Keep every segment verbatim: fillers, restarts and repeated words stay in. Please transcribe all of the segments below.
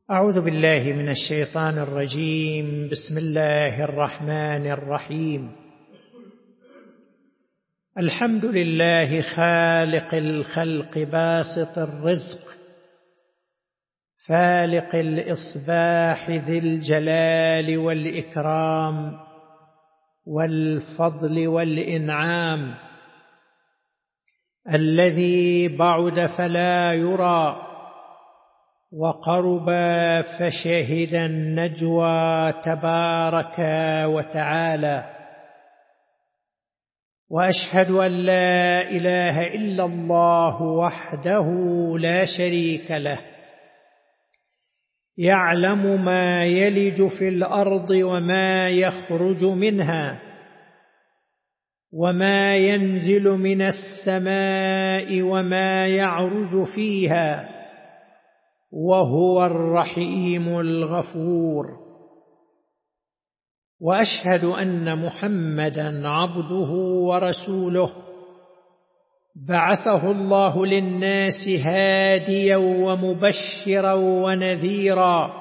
أعوذ بالله من الشيطان الرجيم. بسم الله الرحمن الرحيم. الحمد لله خالق الخلق باسط الرزق فالق الإصباح ذي الجلال والإكرام والفضل والإنعام، الذي بعد فلا يرى وقرب فشهد النجوى تبارك وتعالى. وأشهد أن لا إله إلا الله وحده لا شريك له، يعلم ما يلج في الأرض وما يخرج منها وما ينزل من السماء وما يعرج فيها، وهو الرحيم الغفور. وأشهد أن محمدًا عبده ورسوله، بعثه الله للناس هاديًا ومبشرًا ونذيرًا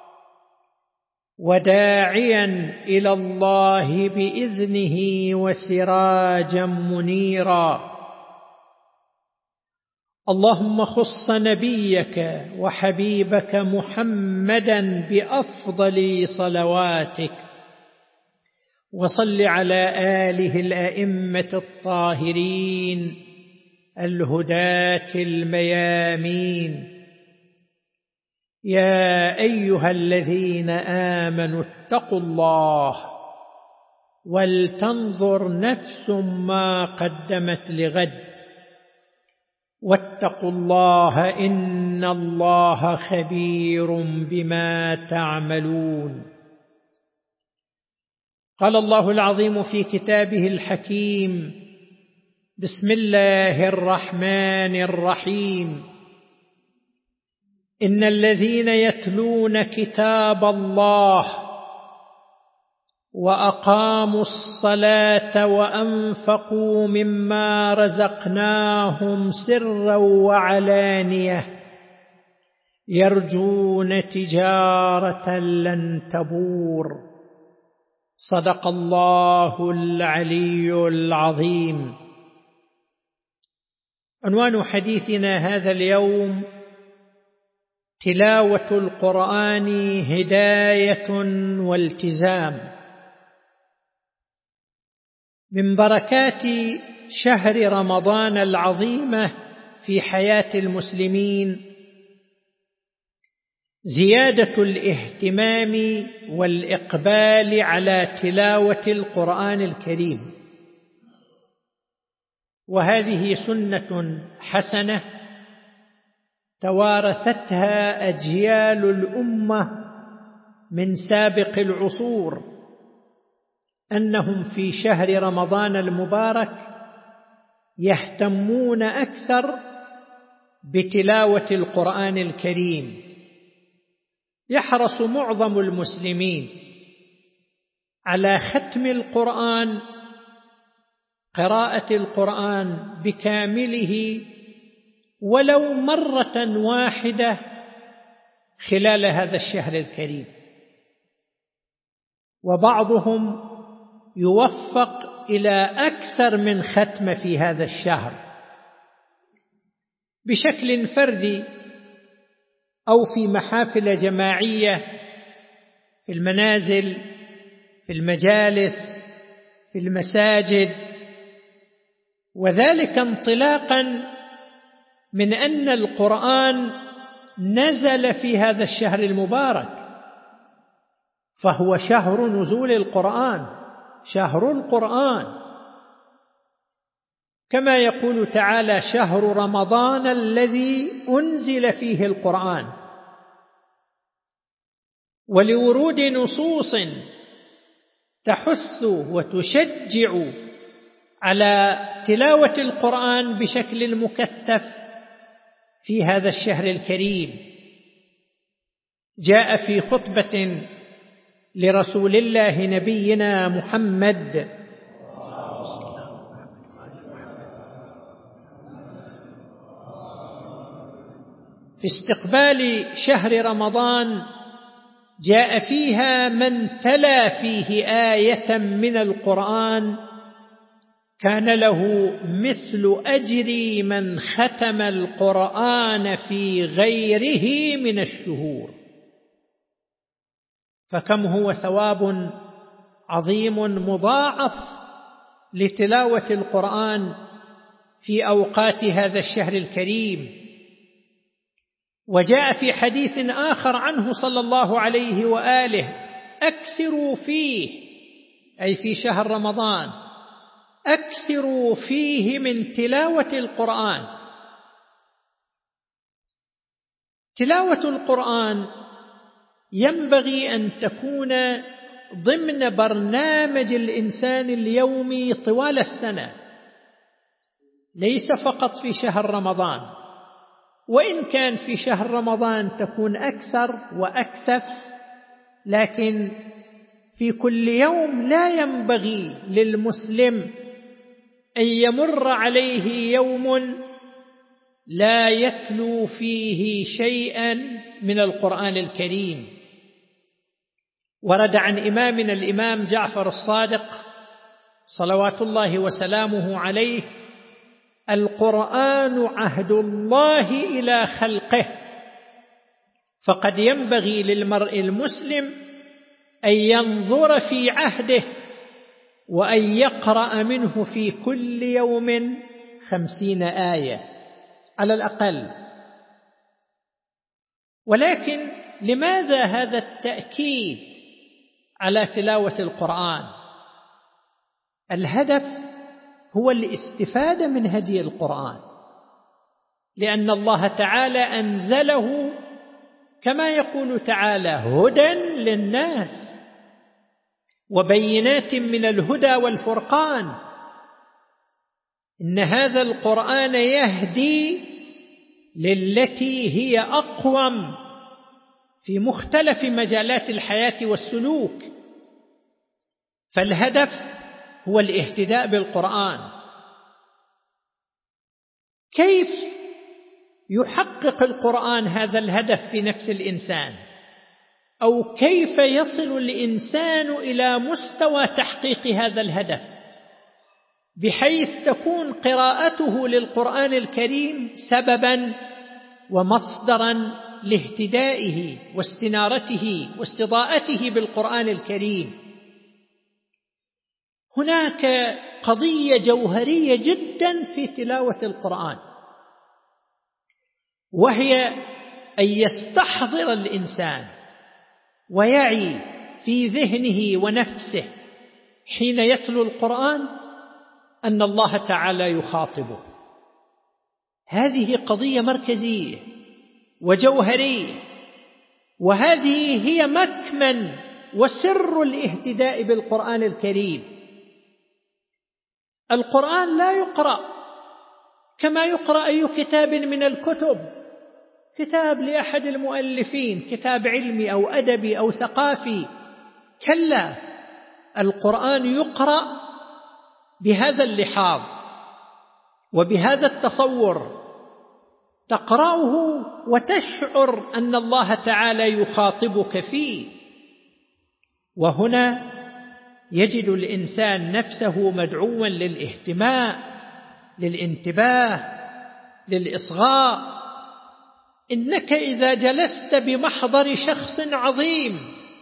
وداعيًا إلى الله بإذنه وسراجًا منيرًا. اللهم خص نبيك وحبيبك محمدًا بأفضل صلواتك، وصل على آله الأئمة الطاهرين الهداة الميامين. يا أيها الذين آمنوا اتقوا الله ولتنظر نفس ما قدمت لغد، واتقوا الله إن الله خبير بما تعملون. قال الله العظيم في كتابه الحكيم: بسم الله الرحمن الرحيم. إن الذين يتلون كتاب الله وأقاموا الصلاة وأنفقوا مما رزقناهم سرا وعلانية يرجون تجارة لن تبور. صدق الله العلي العظيم. عنوان حديثنا هذا اليوم: تلاوة القرآن هداية والتزام. من بركات شهر رمضان العظيمة في حياة المسلمين زيادة الاهتمام والإقبال على تلاوة القرآن الكريم، وهذه سنة حسنة توارثتها أجيال الأمة من سابق العصور، أنهم في شهر رمضان المبارك يهتمون أكثر بتلاوة القرآن الكريم. يحرص معظم المسلمين على ختم القرآن، قراءة القرآن بكامله ولو مرة واحدة خلال هذا الشهر الكريم، وبعضهم يوفق إلى أكثر من ختم في هذا الشهر بشكل فردي أو في محافل جماعية في المنازل، في المجالس، في المساجد، وذلك انطلاقا من أن القرآن نزل في هذا الشهر المبارك، فهو شهر نزول القرآن، شهر القرآن، كما يقول تعالى: شهر رمضان الذي أنزل فيه القرآن. ولورود نصوص تحث وتشجع على تلاوة القرآن بشكل مكثف في هذا الشهر الكريم. جاء في خطبة لرسول الله نبينا محمد في استقبال شهر رمضان جاء فيها من تلا فيه آية من القرآن كان له مثل أجر من ختم القرآن في غيره من الشهور. فكم هو ثواب عظيم مضاعف لتلاوة القرآن في أوقات هذا الشهر الكريم. وجاء في حديث آخر عنه صلى الله عليه وآله: أكثروا فيه، أي في شهر رمضان، أكثروا فيه من تلاوة القرآن. تلاوة القرآن ينبغي أن تكون ضمن برنامج الإنسان اليومي طوال السنة، ليس فقط في شهر رمضان، وإن كان في شهر رمضان تكون أكثر وأكثف، لكن في كل يوم لا ينبغي للمسلم أن يمر عليه يوم لا يتلو فيه شيئا من القرآن الكريم. ورد عن إمامنا الإمام جعفر الصادق صلوات الله وسلامه عليه: القرآن عهد الله إلى خلقه، فقد ينبغي للمرء المسلم أن ينظر في عهده وأن يقرأ منه في كل يوم خمسين آية على الأقل. ولكن لماذا هذا التأكيد على تلاوة القرآن؟ الهدف هو الاستفادة من هدي القرآن، لأن الله تعالى أنزله كما يقول تعالى: هدى للناس وبينات من الهدى والفرقان. إن هذا القرآن يهدي للتي هي أقوم في مختلف مجالات الحياة والسلوك. فالهدف هو الاهتداء بالقرآن. كيف يحقق القرآن هذا الهدف في نفس الإنسان؟ أو كيف يصل الإنسان إلى مستوى تحقيق هذا الهدف بحيث تكون قراءته للقرآن الكريم سببا ومصدرا لاهتدائه واستنارته واستضاءته بالقرآن الكريم؟ هناك قضية جوهرية جدا في تلاوة القرآن، وهي أن يستحضر الإنسان ويعي في ذهنه ونفسه حين يتلو القرآن أن الله تعالى يخاطبه. هذه قضية مركزية وجوهرية، وهذه هي مكمن وسر الاهتداء بالقرآن الكريم. القرآن لا يقرأ كما يقرأ أي كتاب من الكتب، كتاب لأحد المؤلفين، كتاب علمي أو أدبي أو ثقافي. كلا، القرآن يقرأ بهذا اللحاظ وبهذا التصور، تقرأه وتشعر أن الله تعالى يخاطبك فيه. وهنا يجد الإنسان نفسه مدعوا للاهتماء، للانتباه، للإصغاء. إنك إذا جلست بمحضر شخص عظيم،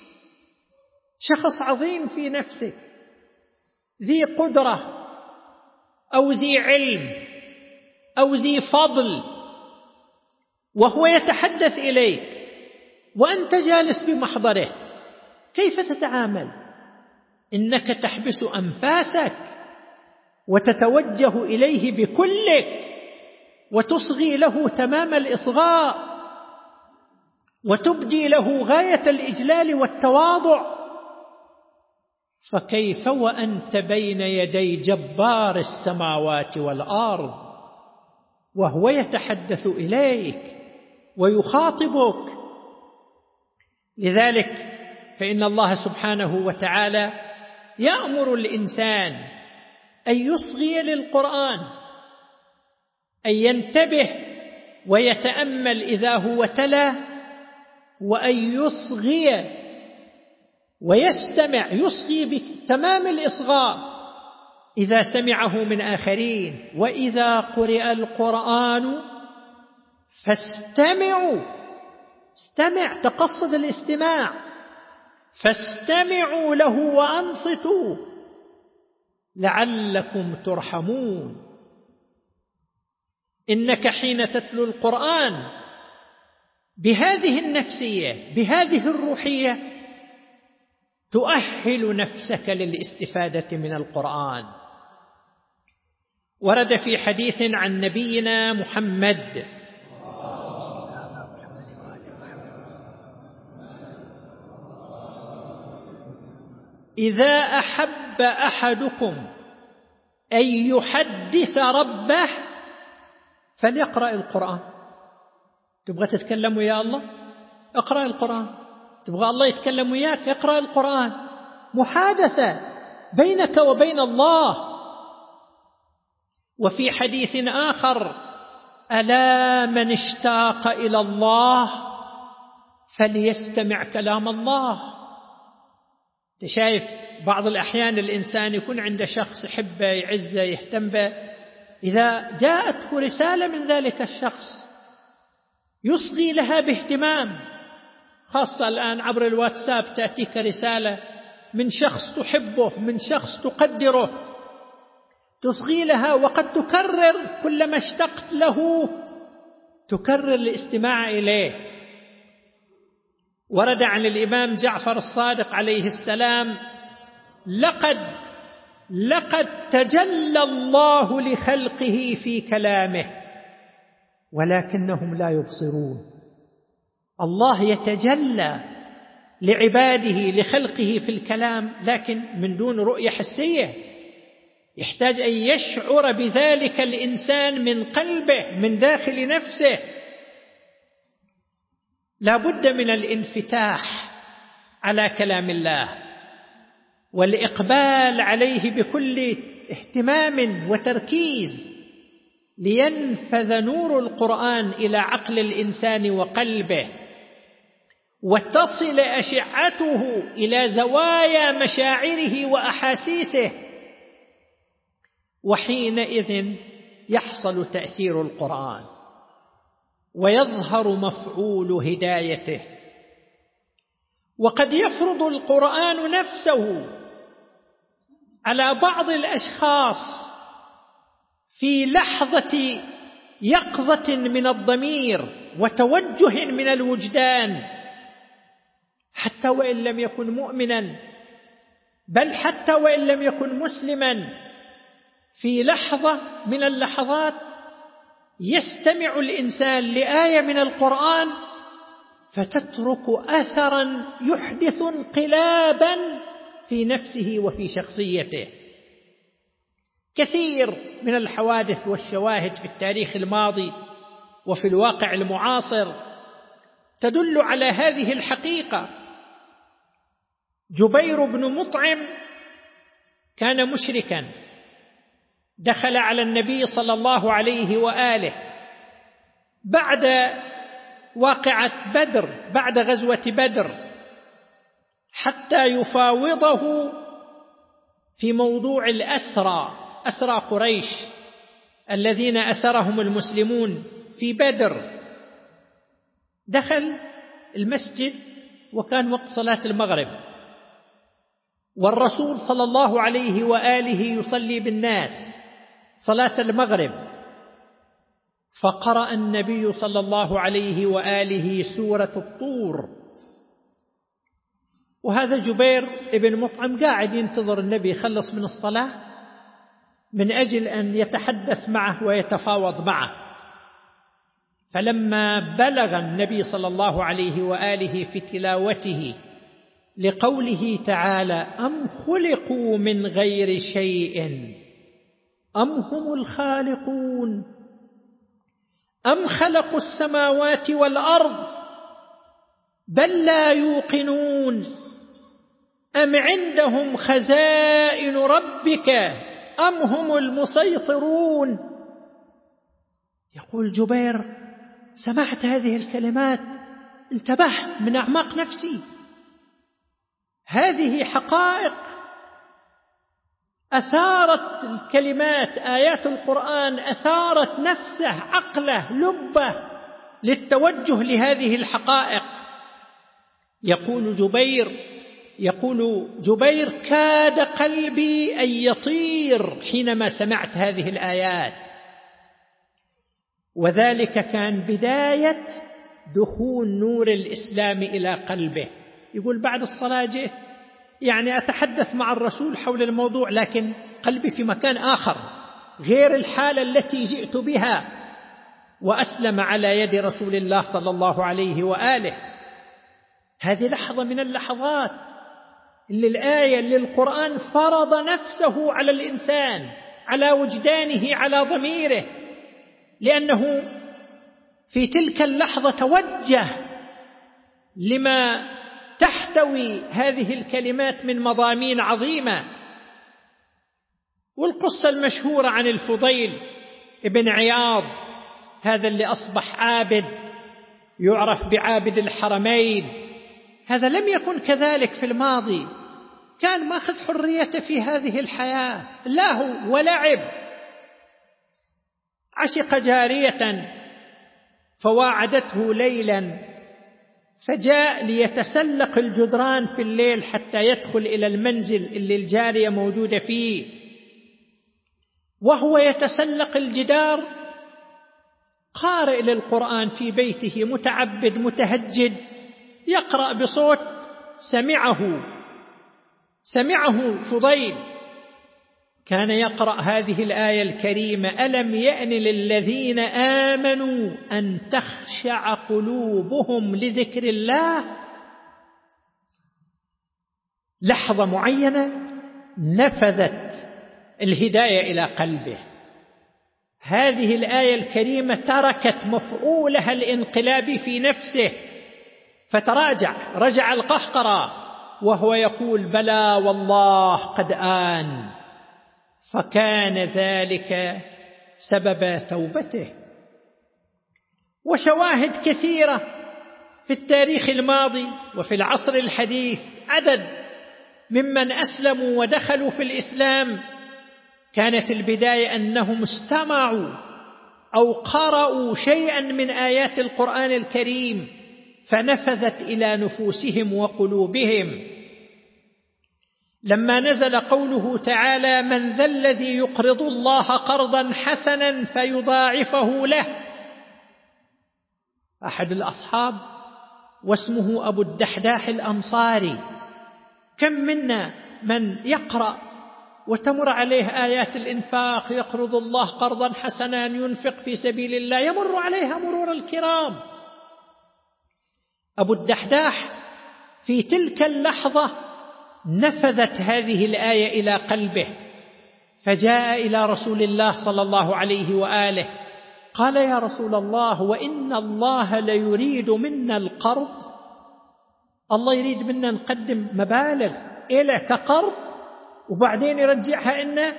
شخص عظيم في نفسه، ذي قدرة أو ذي علم أو ذي فضل، وهو يتحدث إليك وأنت جالس بمحضره، كيف تتعامل؟ إنك تحبس أنفاسك وتتوجه إليه بكلك وتصغي له تمام الإصغاء وتبدي له غاية الإجلال والتواضع. فكيف وأنت بين يدي جبار السماوات والأرض وهو يتحدث إليك ويخاطبك؟ لذلك فإن الله سبحانه وتعالى يأمر الإنسان أن يصغي للقرآن، أن ينتبه ويتأمل إذا هو تلا، وأن يصغي ويستمع، يصغي بتمام الإصغاء إذا سمعه من آخرين. وإذا قرئ القرآن فاستمعوا، استمع، تقصد الاستماع، فاستمعوا له وأنصتوا لعلكم ترحمون. إنك حين تتلو القرآن بهذه النفسية، بهذه الروحية، تؤهل نفسك للاستفادة من القرآن. ورد في حديث عن نبينا محمد إذا أحب أحدكم أن يحدث ربه فليقرأ القرآن. تبغى تتكلم ويا الله؟ اقرأ القرآن. تبغى الله يتكلم وياك؟ اقرأ القرآن. محادثة بينك وبين الله. وفي حديث آخر: ألا من اشتاق إلى الله فليستمع كلام الله. تشايف بعض الأحيان الإنسان يكون عنده شخص يحبه، يعزه، يهتم به، إذا جاءته رسالة من ذلك الشخص يصغي لها باهتمام، خاصة الآن عبر الواتساب تأتيك رسالة من شخص تحبه، من شخص تقدره، تصغي لها، وقد تكرر كلما اشتقت له تكرر الاستماع إليه. ورد عن الإمام جعفر الصادق عليه السلام: لقد لقد تجلى الله لخلقه في كلامه ولكنهم لا يبصرون. الله يتجلى لعباده لخلقه في الكلام، لكن من دون رؤية حسية. يحتاج أن يشعر بذلك الإنسان من قلبه، من داخل نفسه. لا بد من الانفتاح على كلام الله والإقبال عليه بكل اهتمام وتركيز، لينفذ نور القرآن إلى عقل الإنسان وقلبه، وتصل أشعته إلى زوايا مشاعره وأحاسيسه، وحينئذ يحصل تأثير القرآن ويظهر مفعول هدايته. وقد يفرض القرآن نفسه على بعض الأشخاص في لحظة يقظة من الضمير وتوجه من الوجدان، حتى وإن لم يكن مؤمنا، بل حتى وإن لم يكن مسلما، في لحظة من اللحظات يستمع الإنسان لآية من القرآن فتترك أثرا يحدث انقلابا في نفسه وفي شخصيته. كثير من الحوادث والشواهد في التاريخ الماضي وفي الواقع المعاصر تدل على هذه الحقيقة. جبير بن مطعم كان مشركا، دخل على النبي صلى الله عليه وآله بعد واقعة بدر، بعد غزوة بدر، حتى يفاوضه في موضوع الأسرى، أسرى قريش الذين أسرهم المسلمون في بدر. دخل المسجد وكان وقت صلاة المغرب، والرسول صلى الله عليه وآله يصلي بالناس صلاة المغرب، فقرأ النبي صلى الله عليه وآله سورة الطور، وهذا جبير ابن مطعم قاعد ينتظر النبي يخلص من الصلاة من أجل أن يتحدث معه ويتفاوض معه. فلما بلغ النبي صلى الله عليه وآله في تلاوته لقوله تعالى: أم خلقوا من غير شيء أم هم الخالقون أم خلقوا السماوات والأرض بل لا يوقنون أم عندهم خزائن ربك أم هم المسيطرون. يقول جبير: سمعت هذه الكلمات انتبهت من أعماق نفسي، هذه حقائق أثارت الكلمات آيات القرآن، أثارت نفسه عقله لبه للتوجه لهذه الحقائق. يقول جبير يقول جبير كاد قلبي أن يطير حينما سمعت هذه الآيات، وذلك كان بداية دخول نور الإسلام إلى قلبه. يقول بعد الصلاة جئت يعني أتحدث مع الرسول حول الموضوع، لكن قلبي في مكان آخر غير الحالة التي جئت بها، وأسلم على يد رسول الله صلى الله عليه وآله. هذه لحظة من اللحظات اللي الآية اللي القرآن فرض نفسه على الإنسان، على وجدانه، على ضميره، لأنه في تلك اللحظة توجه لما تحتوي هذه الكلمات من مضامين عظيمة. والقصة المشهورة عن الفضيل ابن عياض، هذا اللي أصبح عابد يعرف بعابد الحرمين، هذا لم يكن كذلك في الماضي، كان ماخذ حريته في هذه الحياة، له ولعب. عشق جارية فواعدته ليلا، فجاء ليتسلق الجدران في الليل حتى يدخل إلى المنزل اللي الجارية موجودة فيه. وهو يتسلق الجدار قارئ للقرآن في بيته، متعبد متهجد، يقرأ بصوت سمعه سمعه فضيل، كان يقرأ هذه الآية الكريمة: ألم يأن للذين آمنوا أن تخشع قلوبهم لذكر الله. لحظة معينة نفذت الهداية إلى قلبه، هذه الآية الكريمة تركت مفعولها الانقلابي في نفسه، فتراجع، رجع القهقرة وهو يقول: بلى والله قد آن. فكان ذلك سبب توبته. وشواهد كثيرة في التاريخ الماضي وفي العصر الحديث، عدد ممن أسلموا ودخلوا في الإسلام كانت البداية أنهم استمعوا أو قرأوا شيئا من آيات القرآن الكريم فنفذت إلى نفوسهم وقلوبهم. لما نزل قوله تعالى: من ذا الذي يقرض الله قرضا حسنا فيضاعفه له، أحد الأصحاب واسمه أبو الدحداح الأنصاري، كم منا من يقرأ وتمر عليه آيات الإنفاق، يقرض الله قرضا حسنا ينفق في سبيل الله، يمر عليها مرور الكرام. أبو الدحداح في تلك اللحظة نفذت هذه الآية إلى قلبه، فجاء إلى رسول الله صلى الله عليه وآله قال: يا رسول الله، وإن الله ليريد منا القرض، الله يريد منا نقدم مبالغ إلى كقرض وبعدين يرجعها إنا.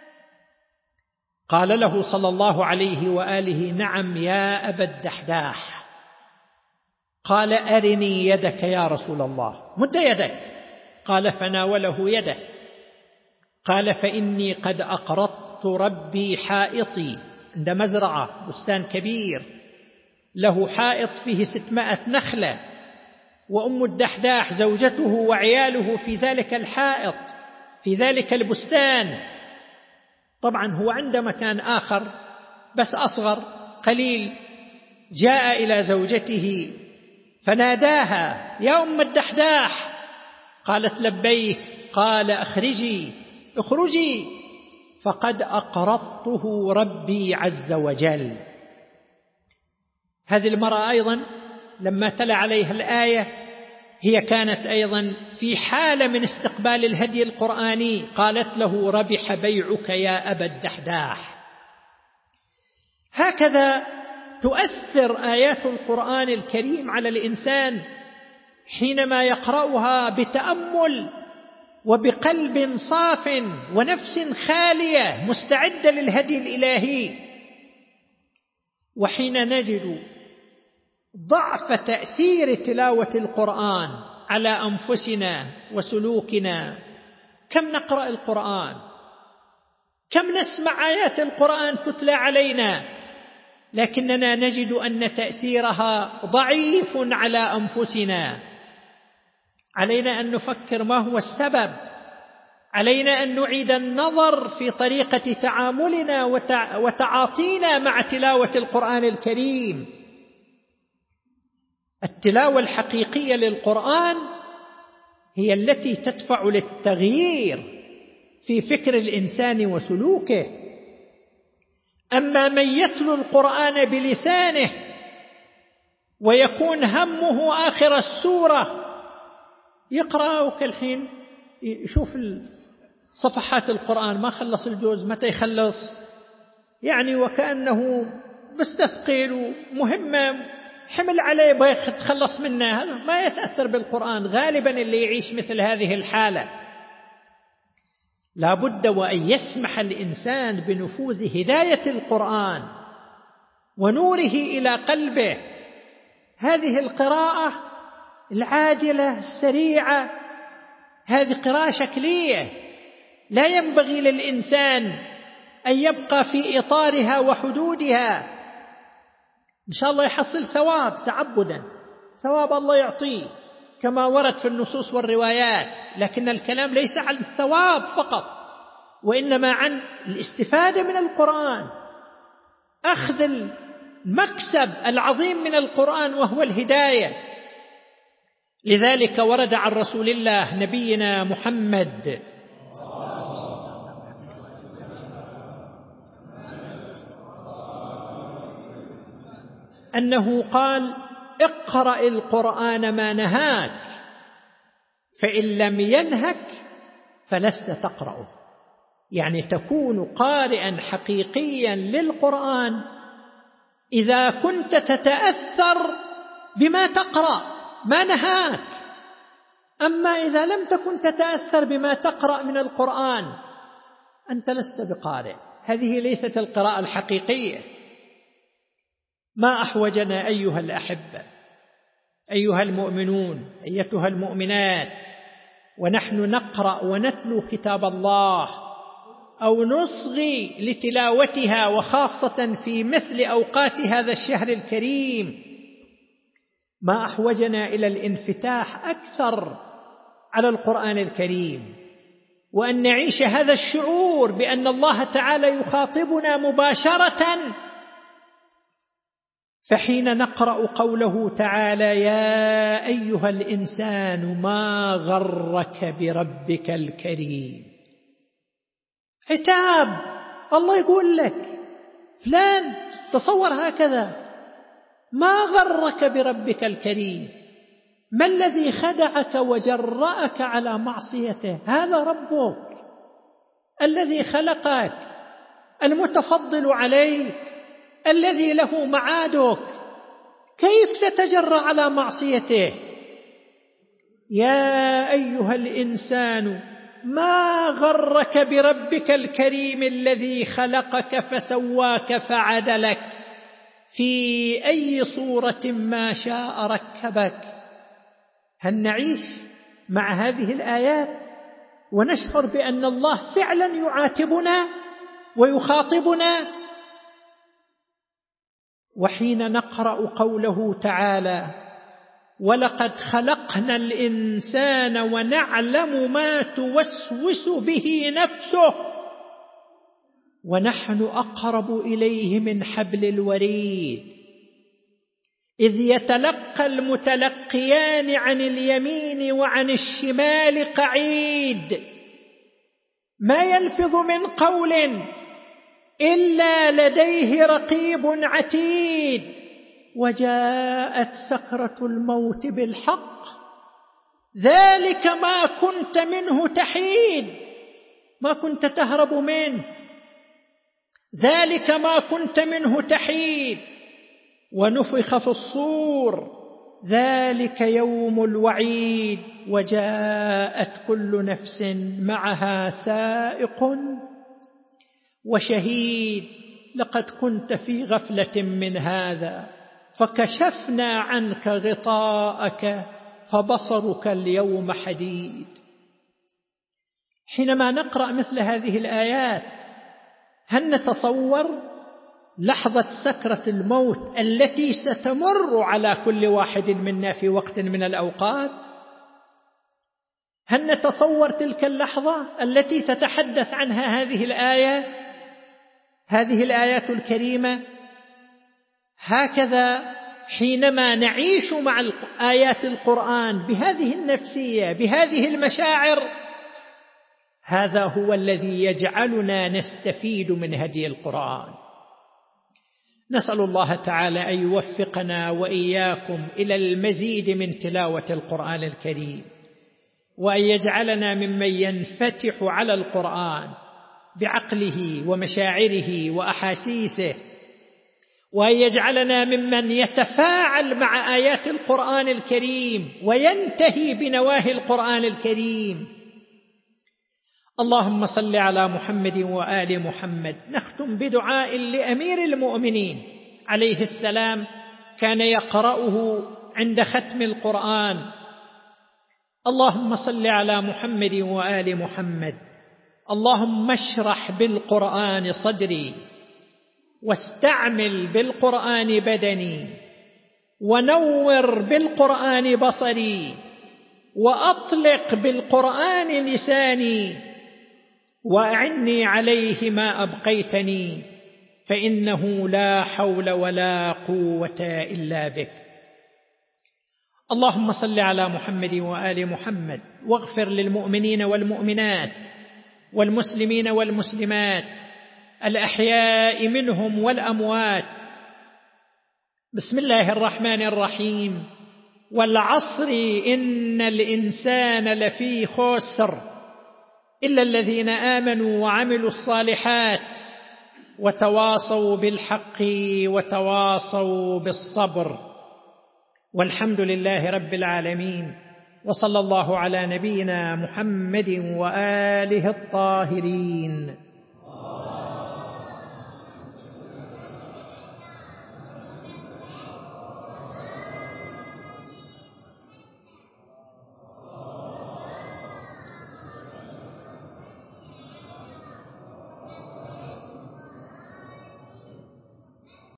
قال له صلى الله عليه وآله: نعم يا أبا الدحداح. قال: أرني يدك يا رسول الله، مد يدك. قال: فناوله يده. قال: فإني قد أقرضت ربي حائطي، عند مزرعة بستان كبير له حائط فيه ستمائة نخلة، وأم الدحداح زوجته وعياله في ذلك الحائط في ذلك البستان. طبعا هو عند مكان آخر بس أصغر قليل. جاء إلى زوجته فناداها: يا أم الدحداح. قالت: لبيك. قال: اخرجي اخرجي فقد أقرضته ربي عز وجل. هذه المرأة أيضا لما تلا عليها الآية هي كانت أيضا في حالة من استقبال الهدي القرآني، قالت له: ربح بيعك يا أبا الدحداح. هكذا تؤثر آيات القرآن الكريم على الإنسان حينما يقرأها بتأمل وبقلب صاف ونفس خالية مستعدة للهدي الإلهي. وحين نجد ضعف تأثير تلاوة القرآن على أنفسنا وسلوكنا. كم نقرأ القرآن، كم نسمع آيات القرآن تتلى علينا، لكننا نجد أن تأثيرها ضعيف على أنفسنا. علينا أن نفكر ما هو السبب، علينا أن نعيد النظر في طريقة تعاملنا وتعاطينا مع تلاوة القرآن الكريم. التلاوة الحقيقية للقرآن هي التي تدفع للتغيير في فكر الإنسان وسلوكه. أما من يتلو القرآن بلسانه ويكون همه آخر السورة، يقرأ كالحين يشوف صفحات القرآن ما خلص الجزء متى يخلص، يعني وكأنه مستثقل ومهمة حمل عليه بيتخلص منها، ما يتأثر بالقرآن. غالبا اللي يعيش مثل هذه الحالة لا بد وأن يسمح الإنسان بنفوذ هداية القرآن ونوره إلى قلبه. هذه القراءة العاجلة السريعة هذه قراءة شكلية، لا ينبغي للإنسان أن يبقى في إطارها وحدودها. إن شاء الله يحصل ثواب تعبدا، ثواب الله يعطيه كما ورد في النصوص والروايات، لكن الكلام ليس عن الثواب فقط، وإنما عن الاستفادة من القرآن، أخذ المكسب العظيم من القرآن وهو الهداية. لذلك ورد عن رسول الله نبينا محمد أنه قال: اقرأ القرآن ما نهاك، فإن لم ينهك فلست تقرأه. يعني تكون قارئا حقيقيا للقرآن إذا كنت تتأثر بما تقرأ ما نهاك. أما إذا لم تكن تتأثر بما تقرأ من القرآن أنت لست بقارئ. هذه ليست القراءة الحقيقية. ما أحوجنا أيها الأحبة، أيها المؤمنون، أيتها المؤمنات، ونحن نقرأ ونتلو كتاب الله أو نصغي لتلاوتها، وخاصة في مثل أوقات هذا الشهر الكريم، ما أحوجنا إلى الانفتاح أكثر على القرآن الكريم، وأن نعيش هذا الشعور بأن الله تعالى يخاطبنا مباشرة. فحين نقرأ قوله تعالى: يا أيها الإنسان ما غرك بربك الكريم، عتاب. الله يقول لك فلان تصور هكذا: ما غرك بربك الكريم، ما الذي خدعك وجرأك على معصيته؟ هذا ربك الذي خلقك، المتفضل عليك، الذي له معادك، كيف تتجرأ على معصيته؟ يا أيها الإنسان ما غرك بربك الكريم الذي خلقك فسواك فعدلك في أي صورة ما شاء ركبك. هل نعيش مع هذه الآيات ونشعر بأن الله فعلا يعاتبنا ويخاطبنا؟ وحين نقرأ قوله تعالى: ولقد خلقنا الإنسان ونعلم ما توسوس به نفسه ونحن أقرب إليه من حبل الوريد، إذ يتلقى المتلقيان عن اليمين وعن الشمال قعيد، ما يلفظ من قول إلا لديه رقيب عتيد، وجاءت سكرة الموت بالحق، ذلك ما كنت منه تحيد، ما كنت تهرب منه، ذلك ما كنت منه تحيد. ونفخ في الصور، ذلك يوم الوعيد، وجاءت كل نفس معها سائق وشهيد، لقد كنت في غفلة من هذا فكشفنا عنك غطاءك فبصرك اليوم حديد. حينما نقرأ مثل هذه الآيات هل نتصور لحظة سكرة الموت التي ستمر على كل واحد منا في وقت من الأوقات؟ هل نتصور تلك اللحظة التي تتحدث عنها هذه الآية، هذه الآيات الكريمة؟ هكذا حينما نعيش مع آيات القرآن بهذه النفسية، بهذه المشاعر، هذا هو الذي يجعلنا نستفيد من هدي القرآن. نسأل الله تعالى أن يوفقنا وإياكم إلى المزيد من تلاوة القرآن الكريم، وأن يجعلنا ممن ينفتح على القرآن بعقله ومشاعره وأحاسيسه، وأن يجعلنا ممن يتفاعل مع آيات القرآن الكريم وينتهي بنواهي القرآن الكريم. اللهم صل على محمد وآل محمد. نختم بدعاء لأمير المؤمنين عليه السلام كان يقرأه عند ختم القرآن: اللهم صل على محمد وآل محمد. اللهم اشرح بالقرآن صدري، واستعمل بالقرآن بدني، ونور بالقرآن بصري، وأطلق بالقرآن لساني، وأعني عليه ما أبقيتني، فإنه لا حول ولا قوة إلا بك. اللهم صل على محمد وآل محمد، واغفر للمؤمنين والمؤمنات والمسلمين والمسلمات الأحياء منهم والأموات. بسم الله الرحمن الرحيم. والعصر إن الإنسان لفي خسر إلا الذين آمنوا وعملوا الصالحات وتواصوا بالحق وتواصوا بالصبر. والحمد لله رب العالمين، وصلى الله على نبينا محمد وآله الطاهرين.